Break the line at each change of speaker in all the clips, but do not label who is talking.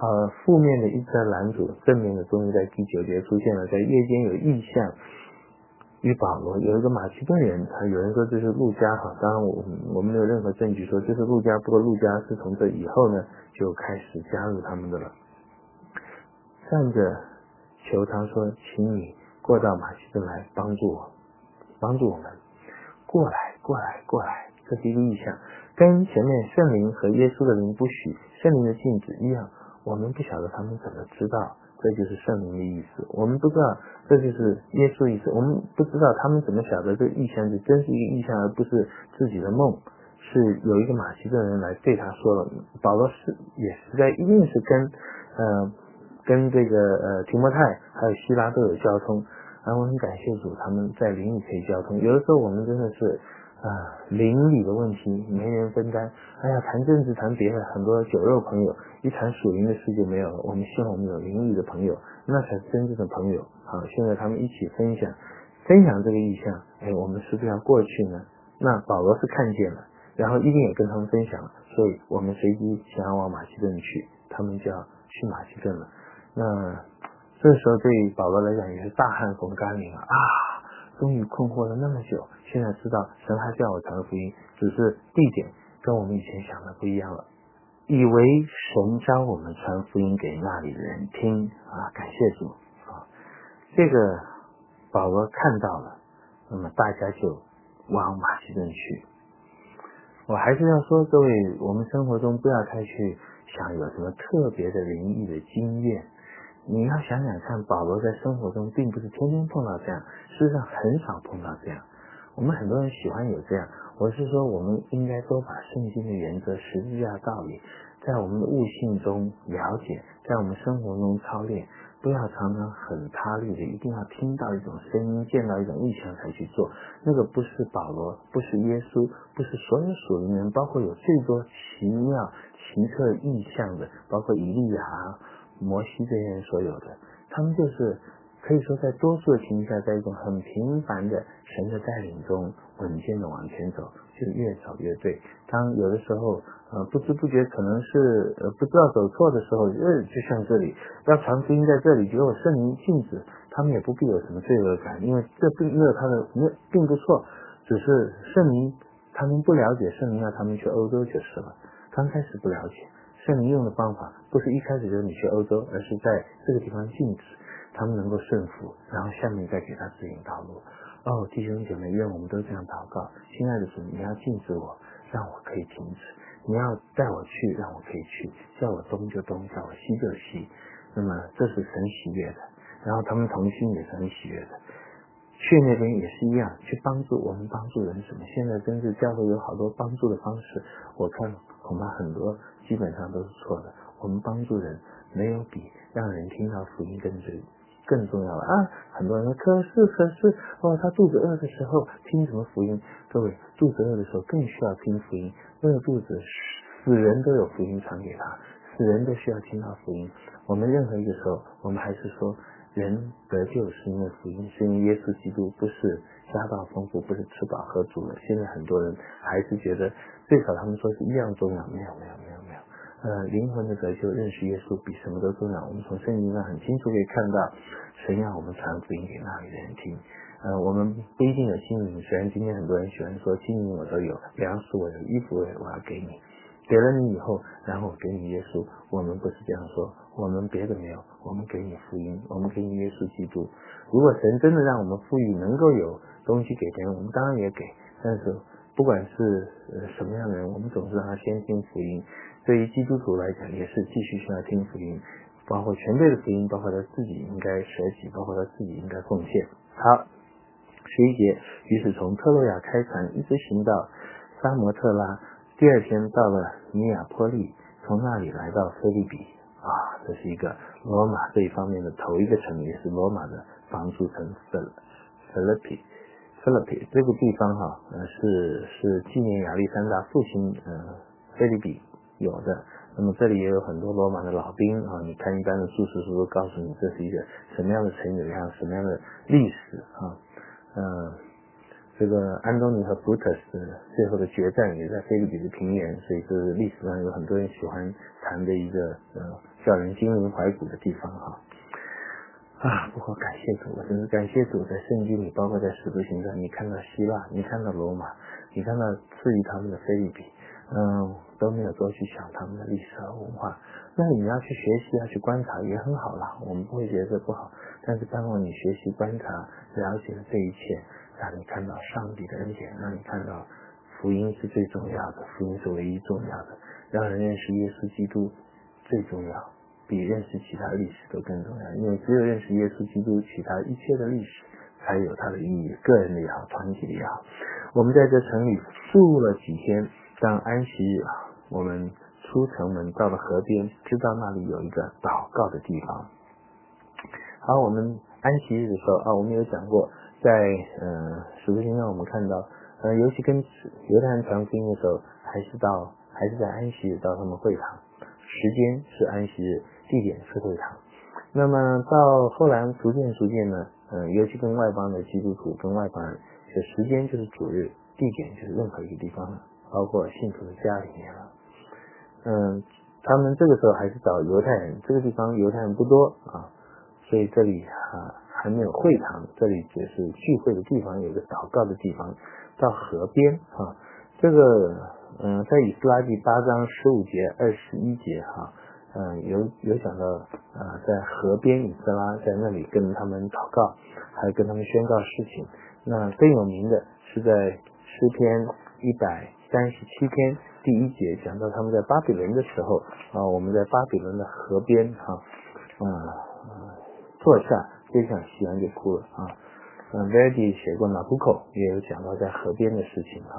负面的一则拦阻，正面的终于在第9节出现了，在夜间有异象。与保罗有一个马其顿人，有人说这是路加，当然我们没有任何证据说这是路加，不过路加是从这以后呢就开始加入他们的了。站着求他说，请你过到马其顿来帮助我们，过来，这是一个意象，跟前面圣灵和耶稣的灵不许，圣灵的禁止一样，我们不晓得他们怎么知道，这就是圣灵的意思，我们不知道这就是耶稣的意思，我们不知道他们怎么晓得这个意象是真是一个意象，而不是自己的梦，是有一个马其顿人来对他说了。保罗也实在一定是跟这个提摩太还有希拉都有交通，我很感谢主，他们在灵里可以交通。有的时候我们真的是邻里的问题没人分担，谈政治谈别的，很多酒肉朋友，一谈属灵的事就没有了。我们希望我们有邻里的朋友，那才是真正的朋友。现在他们一起分享这个意象，我们是不是要过去呢？那保罗是看见了，然后一定也跟他们分享了，所以我们随即想要往马其顿去，他们就要去马其顿了。那这时候对保罗来讲也是大汗风干淋终于困惑了那么久，现在知道神还是要我传福音，只是地点跟我们以前想的不一样了。以为神召我们传福音给那里的人听感谢主这个保罗看到了，那么大家就往马其顿去。我还是要说，各位，我们生活中不要太去想有什么特别的灵异的经验，你要想想看，保罗在生活中并不是天天碰到这样，事实上很少碰到这样。我们很多人喜欢有这样，我是说我们应该多把圣经的原则、十字架道理在我们的悟性中了解，在我们生活中操练，不要常常很他律的一定要听到一种声音，见到一种意象才去做，那个不是保罗，不是耶稣，不是所有属灵人，包括有最多奇妙奇特意象的，包括以利亚摩西这些人所有的，他们就是可以说在多数的情况下，在一种很平凡的神的带领中稳健的往前走，就越走越对。当有的时候不知不觉可能是不知道走错的时候，就像这里要传福音在这里，结果圣灵禁止，他们也不必有什么罪恶感，因为这并不错，只是圣灵他们不了解，圣灵要他们去欧洲就是了，刚开始不了解，圣灵用的方法不是一开始就是你去欧洲，而是在这个地方禁止他们能够顺服，然后下面再给他指引道路。弟兄姐妹，愿我们都这样祷告，亲爱的主，你要禁止我，让我可以停止，你要带我去，让我可以去，叫我东就东，叫我西就西，那么这是神喜悦的，然后他们同心也是很喜悦的。去那边也是一样，去帮助我们，帮助人什么，现在真是教会有好多帮助的方式，我看恐怕很多基本上都是错的。我们帮助人没有比让人听到福音更重要了很多人说可是他肚子饿的时候听什么福音？各位，肚子饿的时候更需要听福音，饿肚子死人都有福音传给他，死人都需要听到福音。我们任何一个时候，我们还是说人得救是因为福音，是因为耶稣基督，不是家道丰富，不是吃饱喝足了。现在很多人还是觉得最少他们说是一样重要，没有灵魂的得救，认识耶稣比什么都重要。我们从圣经上很清楚可以看到，神要我们传福音给那里的人听。我们不一定有金银，虽然今天很多人喜欢说金银我都有，粮食我有，衣服我要给你，给了你以后，然后我给你耶稣。我们不是这样说，我们别的没有，我们给你福音，我们给你耶稣基督。如果神真的让我们富裕，能够有东西给别人，我们当然也给，但是不管是什么样的人，我们总是让他先听福音。对于基督徒来讲，也是继续需要听福音，包括全队的福音，包括他自己应该舍己，包括他自己应该奉献。好，11节，于是从特洛亚开船，一直行到撒摩特拉，第二天到了尼亚波利，从那里来到腓立比。这是一个罗马这一方面的头一个城，也是罗马的帮助城Philippi 这个地方是纪念亚历山大父亲腓立比有的。那么这里也有很多罗马的老兵你看一般的注释书都告诉你这是一个什么样的城有样什么样的历史这个安东尼和布特斯最后的决战也在腓立比的平原，所以这是历史上有很多人喜欢谈的一个叫人心灵怀古的地方不过感谢主，我真是感谢主，在圣经里，包括在使徒行传，你看到希腊，你看到罗马，你看到次于他们的菲律宾，都没有多去想他们的历史和文化。那你要去学习，要去观察也很好啦，我们不会觉得这不好，但是盼望你学习观察了解了这一切，让你看到上帝的恩典，让你看到福音是最重要的，福音是唯一重要的，让人认识耶稣基督最重要，比认识其他历史都更重要，因为只有认识耶稣基督，其他一切的历史才有它的意义，个人的也好，团体的也好。我们在这城里住了几天，当安息日我们出城门到了河边，知道那里有一个祷告的地方。好，我们安息日的时候我们有讲过，在使徒行传我们看到尤其跟犹太人传福音的时候，还是在安息日到他们会堂，时间是安息日，地点是会堂。那么到后来逐渐呢，尤其跟外邦的基督徒跟外邦人，时间就是主日，地点就是任何一个地方了，包括信徒的家里面了。他们这个时候还是找犹太人，这个地方犹太人不多所以这里还没有会堂，这里只是聚会的地方，有一个祷告的地方。到河边这个在以斯拉记8章15节21节有讲到在河边以斯拉在那里跟他们祷告，还跟他们宣告事情。那更有名的是在诗篇137篇第1节，讲到他们在巴比伦的时候我们在巴比伦的河边坐下，就像西安就哭了Verdi 写过拿布口，也有讲到在河边的事情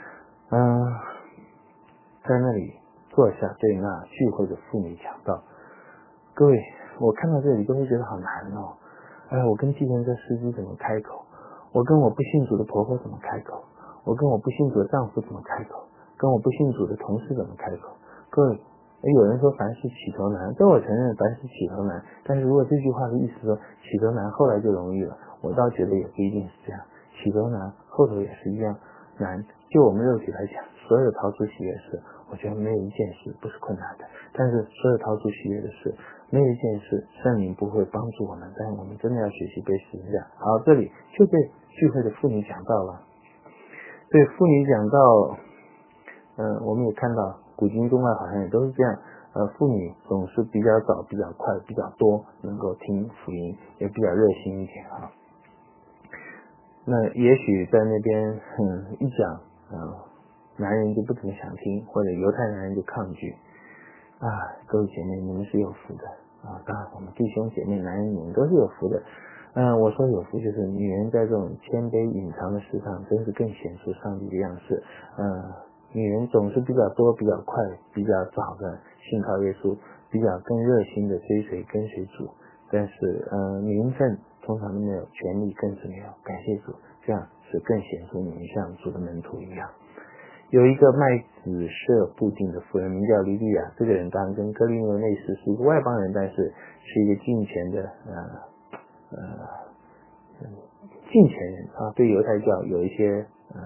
在那里坐下对那聚会的妇女讲道。各位，我看到这里都会觉得好难我跟计程车司机怎么开口？我跟我不信主的婆婆怎么开口？我跟我不信主的丈夫怎么开口？跟我不信主的同事怎么开口？各位，有人说凡事起头难，但我承认凡事起头难，但是如果这句话的意思说起头难后来就容易了，我倒觉得也不一定是这样，起头难后头也是一样难。就我们肉体来讲，所有逃出喜悦的事，我觉得没有一件事不是困难的，但是所有逃出喜悦的事，没有一件事圣灵不会帮助我们，但我们真的要学习背十字架。好，这里就对聚会的妇女讲到了，对妇女讲到我们也看到古今中外好像也都是这样妇女总是比较早比较快比较多能够听福音，也比较热心一点那也许在那边一讲男人就不怎么想听，或者犹太男人就抗拒各位姐妹，你们是有福的当然我们弟兄姐妹男人你们都是有福的我说有福就是女人在这种谦卑隐藏的事上真是更显出上帝的样式女人总是比较多比较快比较早的信靠耶稣，比较更热心的追随跟随主，但是名分通常都没有，权力更是没有，感谢主，这样是更显出你们像主的门徒一样。有一个卖紫色布丁的妇人名叫利利亚，这个人当然跟哥林流类似，是一个外邦人，但是是一个敬虔的敬虔人对犹太教有一些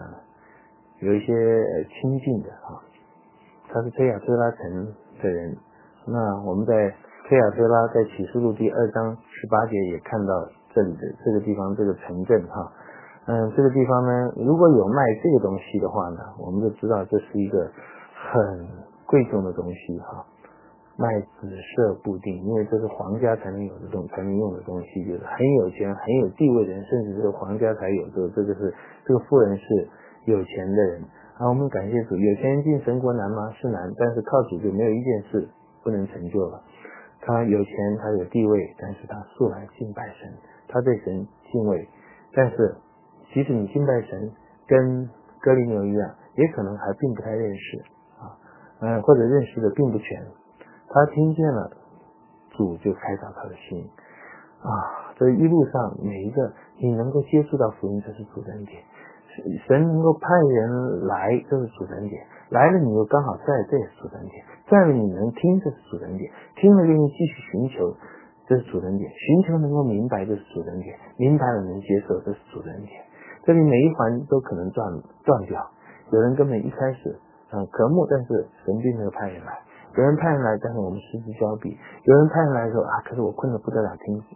亲近的他是推雅推拉城的人。那我们在推雅推拉在启示录第2章18节也看到这里的这个地方这个城镇这个地方呢，如果有卖这个东西的话呢，我们就知道这是一个很贵重的东西卖紫色布丁，因为这是皇家才能有的才能用的东西，就是很有钱很有地位的人，甚至这个皇家才有这个妇人是有钱的人我们感谢主，有钱人进神国难吗？是难，但是靠主就没有一件事不能成就了。他有钱他有地位，但是他素来敬拜神，他对神敬畏，但是即使你敬拜神跟哥林流一样，也可能还并不太认识或者认识的并不全。他听见了主就开导他的心这一路上每一个你能够接触到福音，这是主的恩典，神能够派人来，这是主的恩典，来了你又刚好在，这也是主的恩典，在了你能听，这是主的恩典，听了愿意继续寻求，这是主的恩典，寻求能够明白，这是主的恩典，明白了能接受，这是主的恩典。这里每一环都可能断掉，有人根本一开始渴慕，但是神并没有派人来， 有人派人来，但是我们失之交臂；有人派人来的时候可是我困得不得了，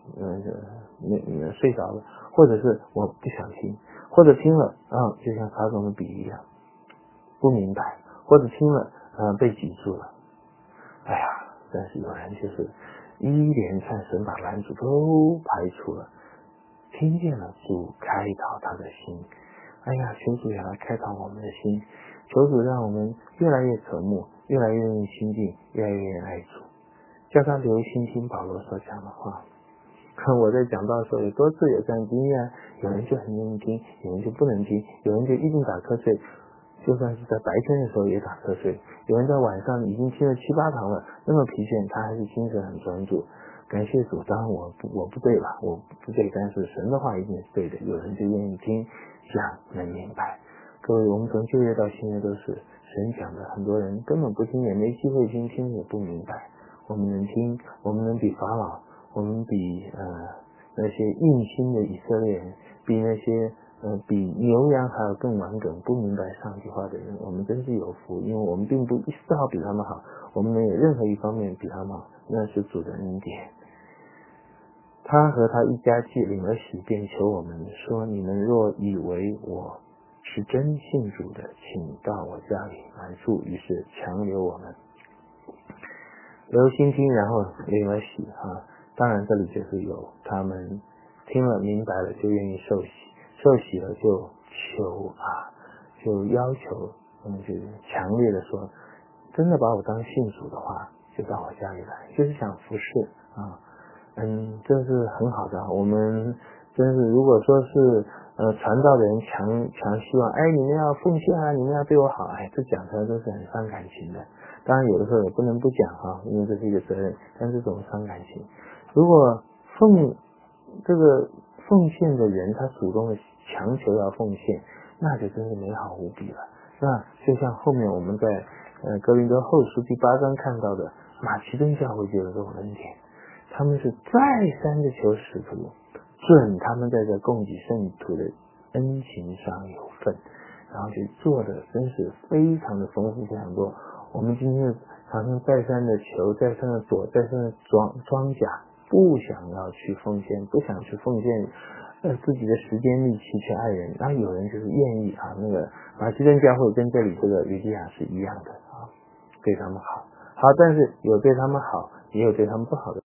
睡着了，或者是我不小心，或者听了就像法总的比喻一样，不明白，或者听了被挤住了。但是有人就是一连串神把拦阻都排除了，听见了主开导他的心。求主也来开导我们的心，求主让我们越来越渴慕，越来越愿意亲近，越来越愿意爱主，叫他留心听保罗所讲的话。我在讲道的时候有多次有这样经验，有人就很愿意听，有人就不能听，有人就一定打瞌睡，就算是在白天的时候也打瞌睡，有人在晚上已经听了7、8堂了，那么疲倦，他还是精神很专注。感谢主，当然我不对了，我不对，但是神的话一定是对的，有人就愿意听，讲能明白。各位，我们从旧约到新约都是神讲的，很多人根本不听，也没机会听，听也不明白。我们能听，我们能比法老，我们比那些硬心的以色列人，比那些比牛羊还有更顽梗不明白上帝话的人，我们真是有福，因为我们并不丝毫比他们好，我们没有任何一方面比他们好，那是主的恩典。他和他一家既领了洗，便求我们说：你们若以为我是真信主的，请到我家里来住。于是强留我们留心听，然后领了洗当然这里就是有他们听了明白了就愿意受洗，受洗了就求就要求就强烈的说，真的把我当信主的话，就到我家里来，就是想服侍这是很好的。我们真是如果说是传道的人强希望你们要奉献你们要对我好，这讲出来都是很伤感情的。当然有的时候也不能不讲因为这是一个责任，但是这种伤感情。如果这个奉献的人他主动的强求要奉献，那就真是美好无比了。那就像后面我们在哥林多后书第8章看到的，马其顿教会就有这种恩典，他们是再三的求使徒准他们在这供给圣徒的恩情上有份，然后去做的真是非常的丰富非常多。我们今天常常再三的求，再三的躲，再三的装甲，不想要去奉献，不想去奉献自己的时间力气去爱人。然后有人就是愿意那个马其顿教会跟这里这个吕底亚是一样的对他们好，但是有对他们好，也有对他们不好的。